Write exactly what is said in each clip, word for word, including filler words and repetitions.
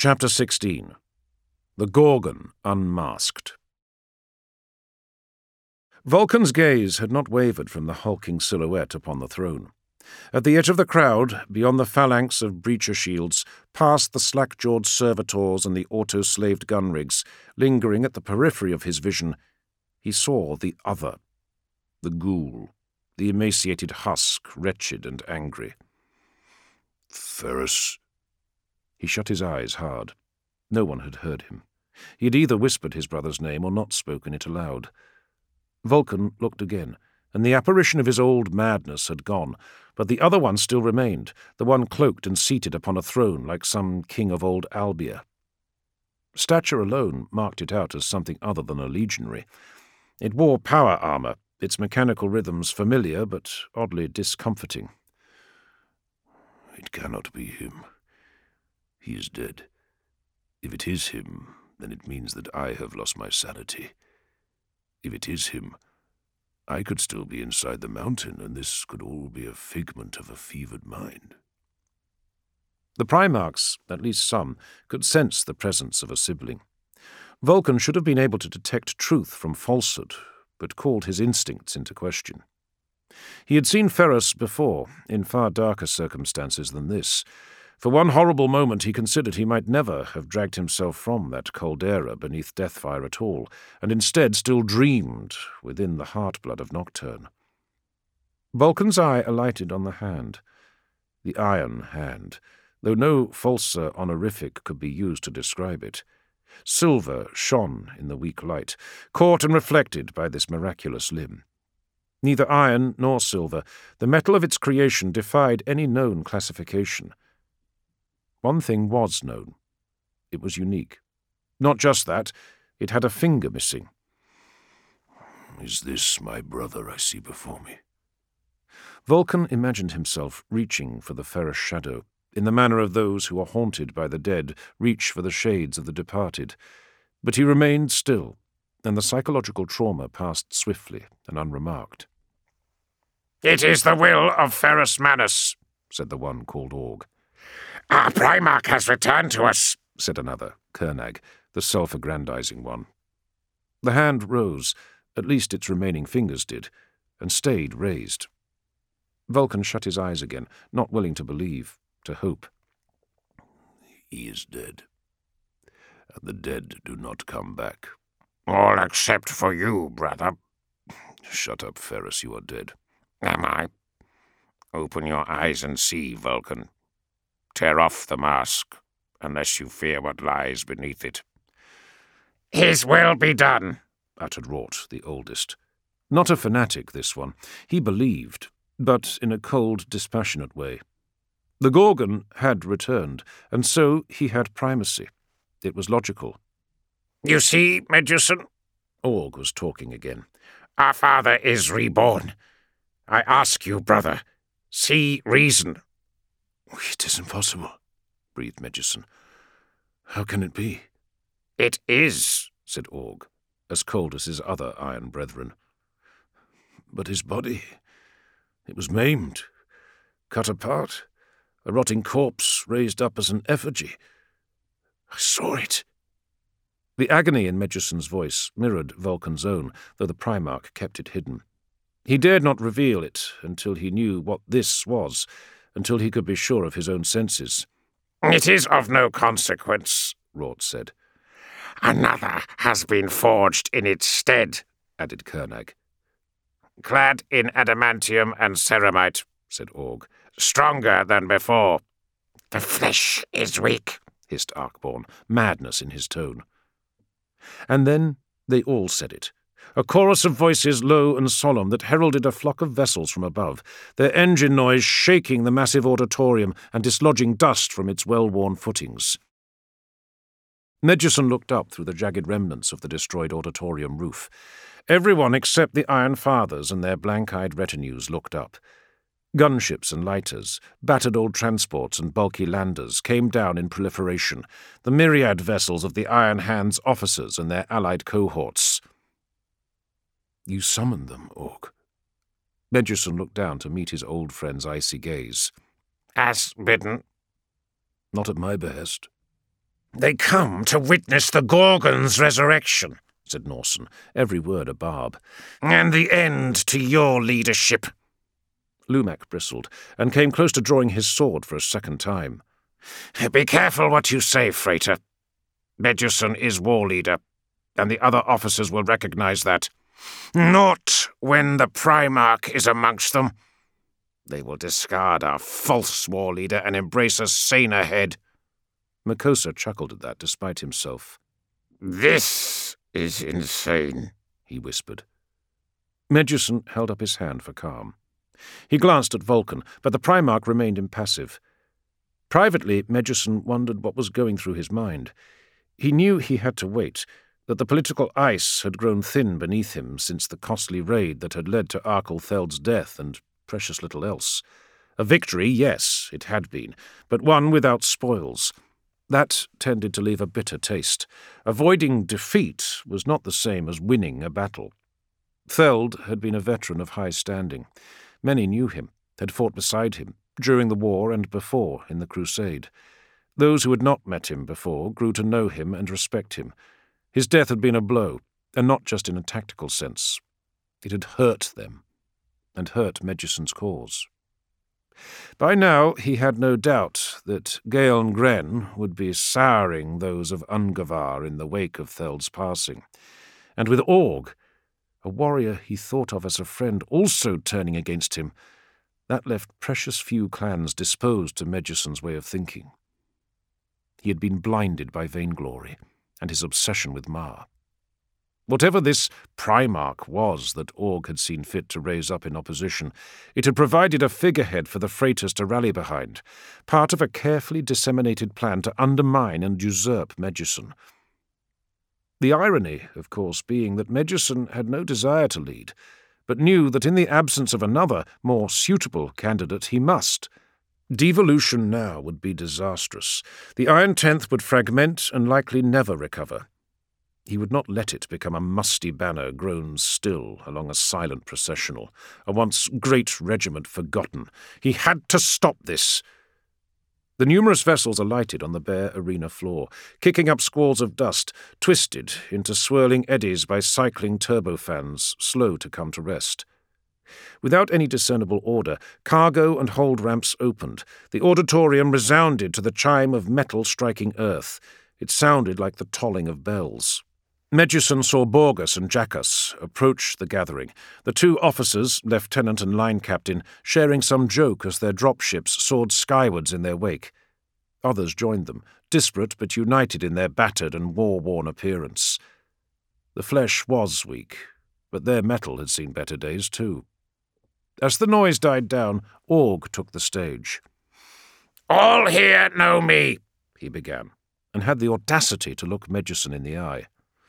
Chapter sixteen. The Gorgon Unmasked. Vulcan's gaze had not wavered from the hulking silhouette upon the throne. At the edge of the crowd, beyond the phalanx of breacher shields, past the slack-jawed servitors and the auto-slaved gun rigs, lingering at the periphery of his vision, he saw the other, the ghoul, the emaciated husk, wretched and angry. Ferrus. He shut his eyes hard. No one had heard him. He had either whispered his brother's name or not spoken it aloud. Vulcan looked again, and the apparition of his old madness had gone, but the other one still remained, the one cloaked and seated upon a throne like some king of old Albia. Stature alone marked it out as something other than a legionary. It wore power armour, its mechanical rhythms familiar but oddly discomforting. It cannot be him. He is dead. If it is him, then it means that I have lost my sanity. If it is him, I could still be inside the mountain, and this could all be a figment of a fevered mind. The Primarchs, at least some, could sense the presence of a sibling. Vulcan should have been able to detect truth from falsehood, but called his instincts into question. He had seen Ferrus before, in far darker circumstances than this. For one horrible moment he considered he might never have dragged himself from that caldera beneath Deathfire at all, and instead still dreamed within the heart-blood of Nocturne. Vulcan's eye alighted on the hand. The iron hand, though no falser honorific could be used to describe it. Silver shone in the weak light, caught and reflected by this miraculous limb. Neither iron nor silver, the metal of its creation defied any known classification. One thing was known. It was unique. Not just that, it had a finger missing. Is this my brother I see before me? Vulcan imagined himself reaching for the ferrous shadow, in the manner of those who are haunted by the dead reach for the shades of the departed. But he remained still, and the psychological trauma passed swiftly and unremarked. "It is the will of Ferrus Manus," said the one called Org. "Our Primarch has returned to us," said another, Kernag, the self-aggrandizing one. The hand rose, at least its remaining fingers did, and stayed raised. Vulcan shut his eyes again, not willing to believe, to hope. He is dead, and the dead do not come back. "All except for you, brother." Shut up, Ferrus, you are dead. "Am I? Open your eyes and see, Vulcan. Tear off the mask, unless you fear what lies beneath it." "His will be done," uttered Rort, the oldest. Not a fanatic, this one. He believed, but in a cold, dispassionate way. The Gorgon had returned, and so he had primacy. It was logical. "You see, Medusan," Org was talking again. "our father is reborn. I ask you, brother, see reason." "It is impossible," breathed Medusan. "How can it be?" "It is," said Org, as cold as his other iron brethren. "But his body, it was maimed, cut apart, a rotting corpse raised up as an effigy. I saw it." The agony in Medusan's voice mirrored Vulcan's own, though the Primarch kept it hidden. He dared not reveal it until he knew what this was, until he could be sure of his own senses. "It is of no consequence," Rort said. "Another has been forged in its stead," added Kernag. "Clad in adamantium and ceramite," said Org. "Stronger than before." "The flesh is weak," hissed Arcborn, madness in his tone. And then they all said it. A chorus of voices low and solemn that heralded a flock of vessels from above, their engine noise shaking the massive auditorium and dislodging dust from its well-worn footings. Medusan looked up through the jagged remnants of the destroyed auditorium roof. Everyone except the Iron Fathers and their blank-eyed retinues looked up. Gunships and lighters, battered old transports and bulky landers came down in proliferation, the myriad vessels of the Iron Hands officers and their allied cohorts. "You summoned them, Org." Medusan looked down to meet his old friend's icy gaze. "As bidden." "Not at my behest." They come to witness the Gorgon's resurrection, said Norson, every word a barb. And the end to your leadership. Lumac bristled, and came close to drawing his sword for a second time. Be careful what you say, Frater. Meduson is war leader, and the other officers will recognize that. Not when the Primarch is amongst them. They will discard our false war leader and embrace a saner head. Makosa chuckled at that despite himself. This is insane, he whispered. Meduson held up his hand for calm. He glanced at Vulcan, but the Primarch remained impassive. Privately, Meduson wondered what was going through his mind. He knew he had to wait, that the political ice had grown thin beneath him since the costly raid that had led to Arkell Theld's death and precious little else. A victory, yes, it had been, but one without spoils. That tended to leave a bitter taste. Avoiding defeat was not the same as winning a battle. Theld had been a veteran of high standing. Many knew him, had fought beside him, during the war and before in the Crusade. Those who had not met him before grew to know him and respect him. His death had been a blow, and not just in a tactical sense. It had hurt them, and hurt Meduson's cause. By now he had no doubt that Gaeln Gren would be souring those of Ungavar in the wake of Theld's passing, and with Org, a warrior he thought of as a friend, also turning against him, that left precious few clans disposed to Meduson's way of thinking. He had been blinded by vainglory and his obsession with Mar. Whatever this Primarch was that Org had seen fit to raise up in opposition, it had provided a figurehead for the Freighters to rally behind, part of a carefully disseminated plan to undermine and usurp Meduson. The irony, of course, being that Meduson had no desire to lead, but knew that in the absence of another, more suitable candidate, he must. Devolution now would be disastrous. The Iron Tenth would fragment and likely never recover. He would not let it become a musty banner grown still along a silent processional, a once great regiment forgotten. He had to stop this. The numerous vessels alighted on the bare arena floor, kicking up squalls of dust, twisted into swirling eddies by cycling turbofans, slow to come to rest. Without any discernible order, cargo and hold ramps opened. The auditorium resounded to the chime of metal striking earth. It sounded like the tolling of bells. Meduson saw Borgus and Jackas approach the gathering, the two officers, lieutenant and line captain, sharing some joke as their dropships soared skywards in their wake. Others joined them, disparate but united in their battered and war-worn appearance. The flesh was weak, but their metal had seen better days too. As the noise died down, Org took the stage. "All here know me," he began, and had the audacity to look Meduson in the eye.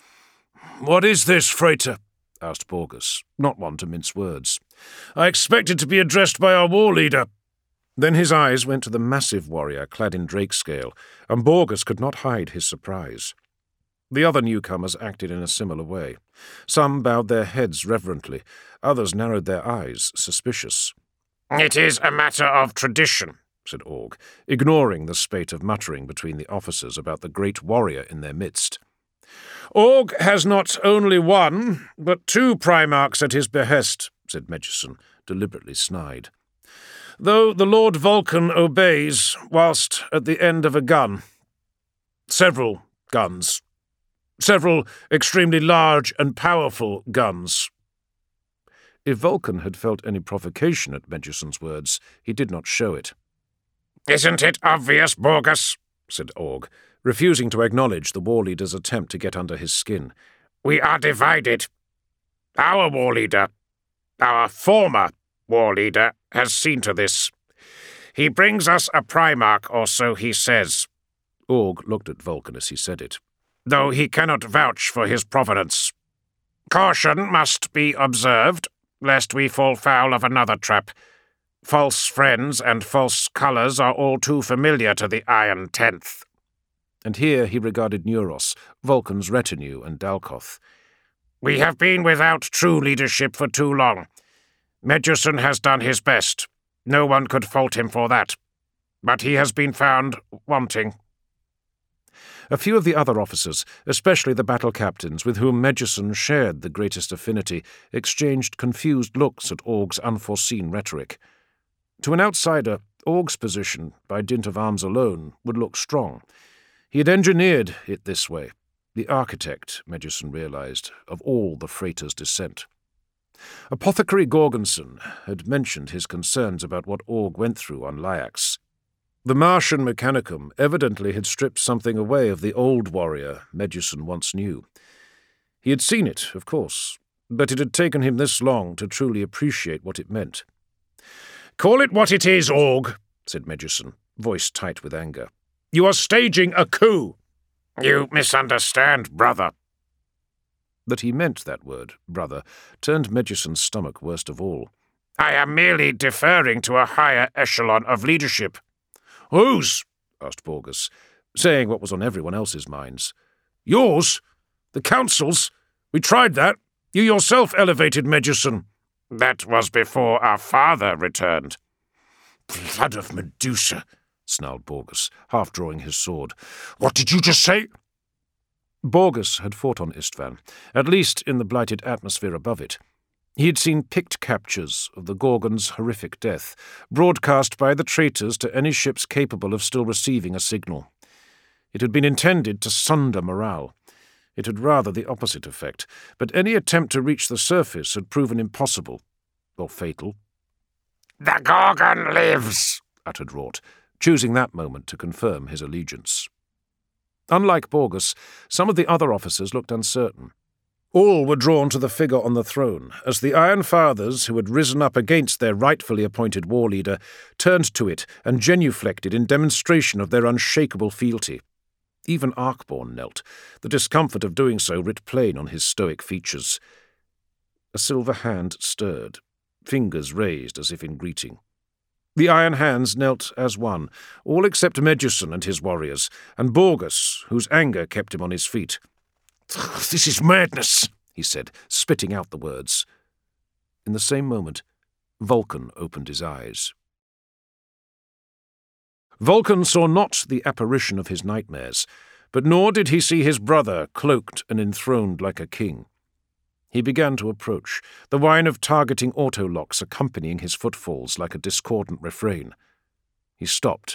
"What is this, Frater?" asked Borgus, not one to mince words. "I expected to be addressed by our war leader." Then his eyes went to the massive warrior clad in drakescale, and Borgus could not hide his surprise. The other newcomers acted in a similar way. Some bowed their heads reverently, others narrowed their eyes, suspicious. "It is a matter of tradition," said Org, ignoring the spate of muttering between the officers about the great warrior in their midst. "Org has not only one, but two Primarchs at his behest," said Meduson, deliberately snide. "Though the Lord Vulcan obeys, whilst at the end of a gun. Several guns. Several extremely large and powerful guns." If Vulcan had felt any provocation at Meduson's words, he did not show it. "Isn't it obvious, Borgus?" said Org, refusing to acknowledge the war leader's attempt to get under his skin. "We are divided. Our war leader, our former war leader, has seen to this. He brings us a Primarch, or so he says." Org looked at Vulcan as he said it. "Though he cannot vouch for his provenance. Caution must be observed, lest we fall foul of another trap. False friends and false colours are all too familiar to the Iron Tenth." And here he regarded Neuros, Vulcan's retinue, and Dalkoth. "We have been without true leadership for too long. Meduson has done his best. No one could fault him for that. But he has been found wanting." A few of the other officers, especially the battle captains with whom Medjuson shared the greatest affinity, exchanged confused looks at Org's unforeseen rhetoric. To an outsider, Org's position, by dint of arms alone, would look strong. He had engineered it this way, the architect, Medjuson realized, of all the freighter's descent. Apothecary Gorgonson had mentioned his concerns about what Org went through on Lyax. The Martian Mechanicum evidently had stripped something away of the old warrior Medjuson once knew. He had seen it, of course, but it had taken him this long to truly appreciate what it meant. "Call it what it is, Org," said Medjuson, voice tight with anger. "You are staging a coup." "You misunderstand, brother." That he meant that word, brother, turned Medjuson's stomach worst of all. "I am merely deferring to a higher echelon of leadership." "Whose?" asked Borgus, saying what was on everyone else's minds. "Yours? The Council's? We tried that. You yourself elevated Medjuson." "That was before our father returned." "Blood of Medusa," snarled Borgus, half drawing his sword. "What did you just say?" Borgus had fought on Istvan, at least in the blighted atmosphere above it. He had seen picked captures of the Gorgon's horrific death, broadcast by the traitors to any ships capable of still receiving a signal. It had been intended to sunder morale. It had rather the opposite effect, but any attempt to reach the surface had proven impossible, or fatal. "The Gorgon lives," uttered Rort, choosing that moment to confirm his allegiance. Unlike Borgus, some of the other officers looked uncertain. All were drawn to the figure on the throne, as the Iron Fathers, who had risen up against their rightfully appointed war leader, turned to it and genuflected in demonstration of their unshakable fealty. Even Arkborn knelt, the discomfort of doing so writ plain on his stoic features. A silver hand stirred, fingers raised as if in greeting. The Iron Hands knelt as one, all except Medjuson and his warriors, and Borgus, whose anger kept him on his feet. "This is madness," he said, spitting out the words. In the same moment, Vulcan opened his eyes. Vulcan saw not the apparition of his nightmares, but nor did he see his brother cloaked and enthroned like a king. He began to approach, the whine of targeting autolocks accompanying his footfalls like a discordant refrain. He stopped.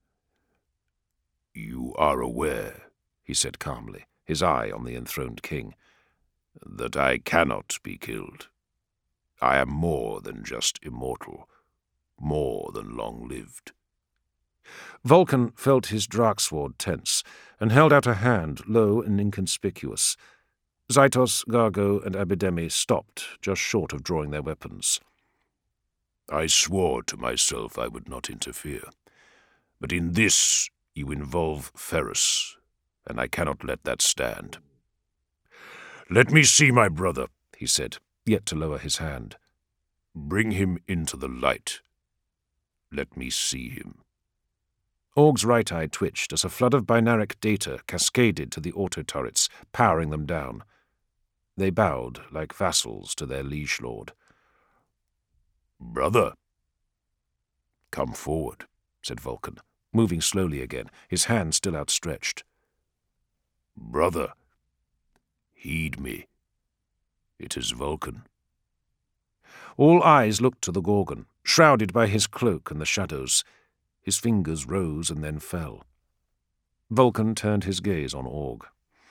"You are aware," he said calmly, his eye on the enthroned king, "that I cannot be killed. I am more than just immortal, more than long-lived." Vulcan felt his Drakesword tense, and held out a hand, low and inconspicuous. Zytos, Gargo, and Abidemi stopped, just short of drawing their weapons. "I swore to myself I would not interfere, but in this you involve Ferrus, and I cannot let that stand." "Let me see my brother," he said, yet to lower his hand. "Bring him into the light. Let me see him." Org's right eye twitched as a flood of binaric data cascaded to the auto-turrets, powering them down. They bowed like vassals to their liege lord. "Brother." "Come forward," said Vulcan, moving slowly again, his hand still outstretched. "Brother, heed me. It is Vulcan." All eyes looked to the Gorgon, shrouded by his cloak and the shadows. His fingers rose and then fell. Vulcan turned his gaze on Org.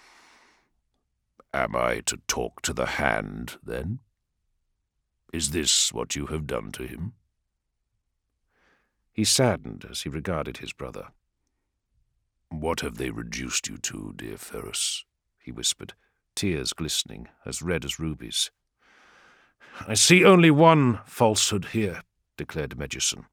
"Am I to talk to the hand, then? Is this what you have done to him?" He saddened as he regarded his brother. "What have they reduced you to, dear Ferrus?" he whispered, tears glistening, as red as rubies. "I see only one falsehood here," declared Medjuson.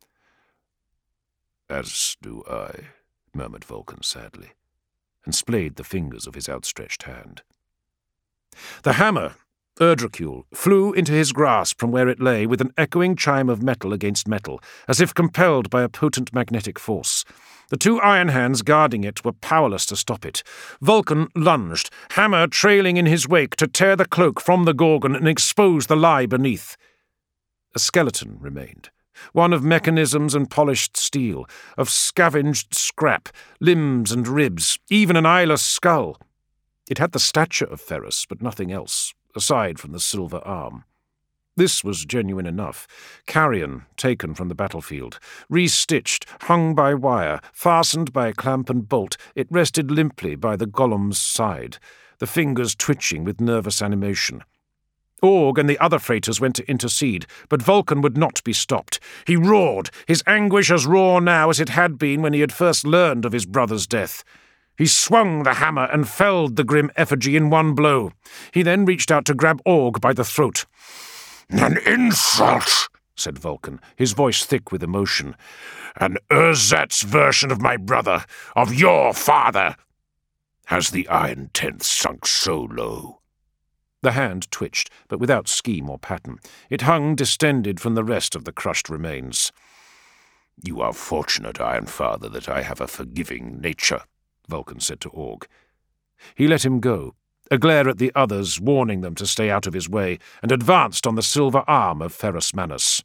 "As do I," murmured Vulcan sadly, and splayed the fingers of his outstretched hand. The hammer, Erdracule, flew into his grasp from where it lay with an echoing chime of metal against metal, as if compelled by a potent magnetic force. The two iron hands guarding it were powerless to stop it. Vulcan lunged, hammer trailing in his wake to tear the cloak from the Gorgon and expose the lie beneath. A skeleton remained, one of mechanisms and polished steel, of scavenged scrap, limbs and ribs, even an eyeless skull. It had the stature of Ferrus, but nothing else, aside from the silver arm. This was genuine enough. Carrion, taken from the battlefield. Re-stitched, hung by wire, fastened by a clamp and bolt, it rested limply by the golem's side, the fingers twitching with nervous animation. Org and the other freighters went to intercede, but Vulcan would not be stopped. He roared, his anguish as raw now as it had been when he had first learned of his brother's death. He swung the hammer and felled the grim effigy in one blow. He then reached out to grab Org by the throat. "An insult," said Vulcan, his voice thick with emotion. "An ersatz version of my brother, of your father. Has the Iron Tenth sunk so low?" The hand twitched, but without scheme or pattern. It hung distended from the rest of the crushed remains. "You are fortunate, Iron Father, that I have a forgiving nature," Vulcan said to Org. He let him go, a glare at the others warning them to stay out of his way, and advanced on the silver arm of Ferrus Manus.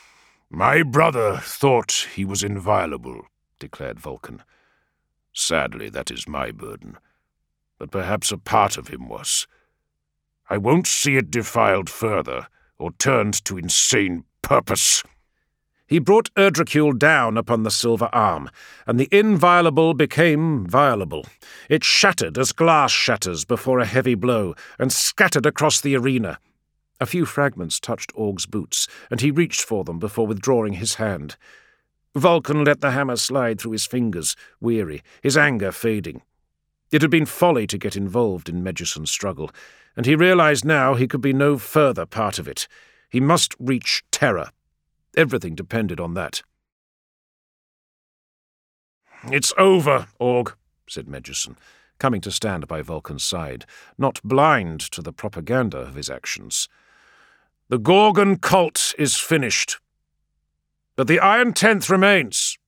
"My brother thought he was inviolable," declared Vulcan. "Sadly, that is my burden. But perhaps a part of him was. I won't see it defiled further, or turned to insane purpose." He brought Erdricule down upon the silver arm, and the inviolable became violable. It shattered as glass shatters before a heavy blow, and scattered across the arena. A few fragments touched Org's boots, and he reached for them before withdrawing his hand. Vulcan let the hammer slide through his fingers, weary, his anger fading. It had been folly to get involved in Meduson's struggle, and he realized now he could be no further part of it. He must reach Terra. Everything depended on that. "It's over, Org," said Meduson, coming to stand by Vulcan's side, not blind to the propaganda of his actions. "The Gorgon cult is finished. But the Iron Tenth remains."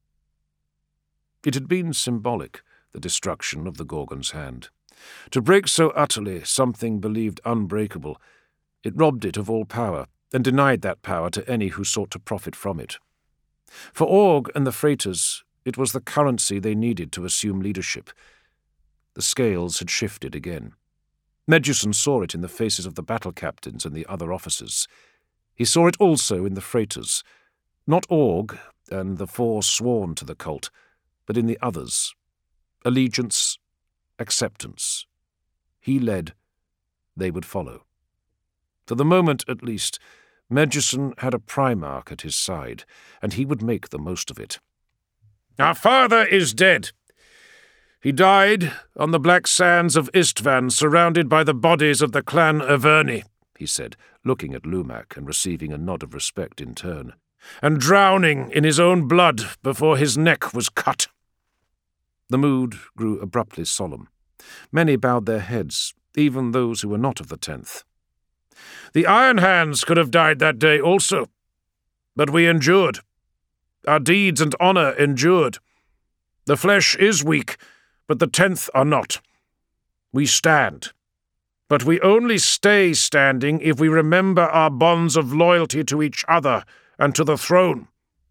It had been symbolic, the destruction of the Gorgon's hand. To break so utterly something believed unbreakable, it robbed it of all power, and denied that power to any who sought to profit from it. For Org and the freighters, it was the currency they needed to assume leadership. The scales had shifted again. Meduson saw it in the faces of the battle captains and the other officers. He saw it also in the freighters, not Org and the four sworn to the cult, but in the others. Allegiance, acceptance. He led, they would follow. For the moment, at least, Meduson had a Primarch at his side, and he would make the most of it. "Our father is dead. He died on the black sands of Istvan, surrounded by the bodies of the clan Averni," he said, looking at Lumac and receiving a nod of respect in turn, "and drowning in his own blood before his neck was cut." The mood grew abruptly solemn. Many bowed their heads, even those who were not of the Tenth. "The Iron Hands could have died that day also, but we endured. Our deeds and honour endured. The flesh is weak, but the Tenth are not. We stand. But we only stay standing if we remember our bonds of loyalty to each other and to the throne.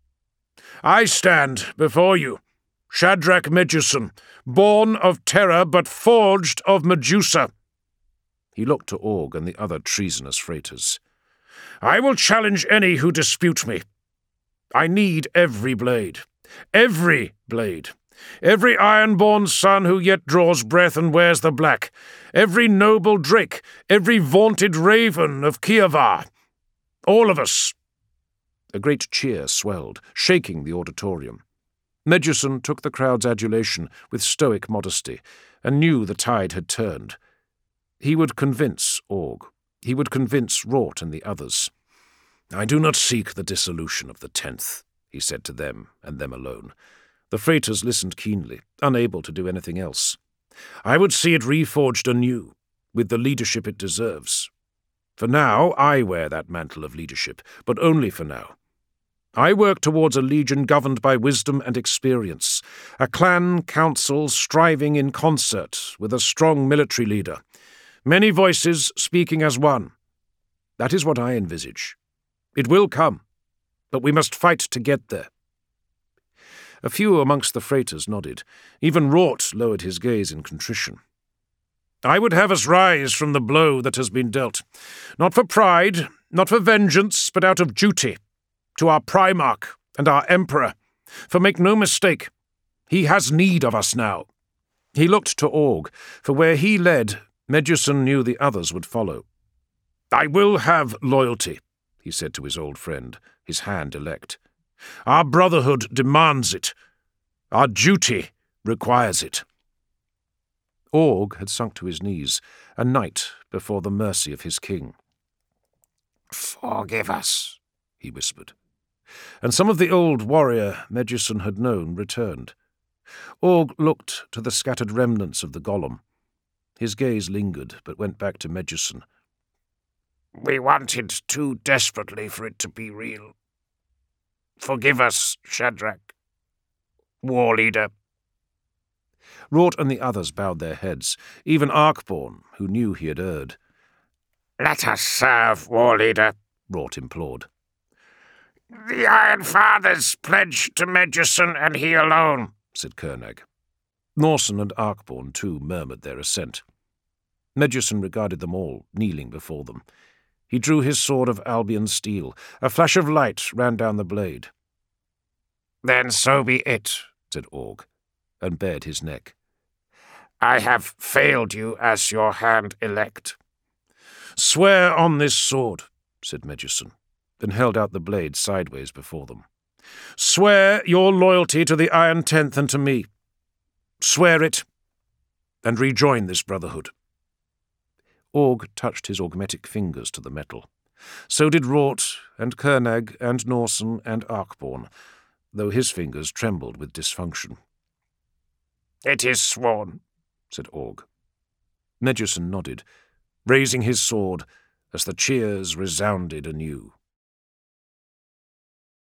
I stand before you, Shadrach Meduson, born of Terra but forged of Medusa." He looked to Org and the other treasonous freighters. "I will challenge any who dispute me. I need every blade. Every blade. Every iron-born son who yet draws breath and wears the black. Every noble drake. Every vaunted raven of Kievar. All of us." A great cheer swelled, shaking the auditorium. Meduson took the crowd's adulation with stoic modesty, and knew the tide had turned. He would convince Org. He would convince Rort and the others. "I do not seek the dissolution of the Tenth," he said to them, and them alone. The freighters listened keenly, unable to do anything else. "I would see it reforged anew, with the leadership it deserves. For now, I wear that mantle of leadership, but only for now. I work towards a legion governed by wisdom and experience, a clan council striving in concert with a strong military leader, many voices speaking as one. That is what I envisage. It will come. but we must fight to get there. A few amongst the freighters nodded. Even Rort lowered his gaze in contrition. I would have us rise from the blow that has been dealt, not for pride, not for vengeance, but out of duty, to our Primarch and our Emperor. For make no mistake, he has need of us now. He looked to Org, for where he led, Meduson knew the others would follow. I will have loyalty, he said to his old friend, his hand elect. Our brotherhood demands it. Our duty requires it. Org had sunk to his knees, a knight before the mercy of his king. Forgive us, he whispered. And some of the old warrior Meduson had known returned. Org looked to the scattered remnants of the golem. His gaze lingered, but went back to Meduson. We wanted too desperately for it to be real. Forgive us, Shadrach, War Leader. Rort and the others bowed their heads, even Arcborn, who knew he had erred. Let us serve, War Leader, Rort implored. The Iron Fathers pledged to Meduson and he alone, said Kernag. Norsen and Arcborn, too, murmured their assent. Meduson regarded them all, kneeling before them. He drew his sword of Albion steel. A flash of light ran down the blade. Then so be it, said Org, and bared his neck. I have failed you as your hand elect. Swear on this sword, said Meduson, and held out the blade sideways before them. Swear your loyalty to the Iron Tenth and to me. Swear it, and rejoin this brotherhood. Org touched his augmetic fingers to the metal. So did Rort, and Kernag, and Norsen, and Arcborn, though his fingers trembled with dysfunction. It is sworn, said Org. Meduson nodded, raising his sword as the cheers resounded anew.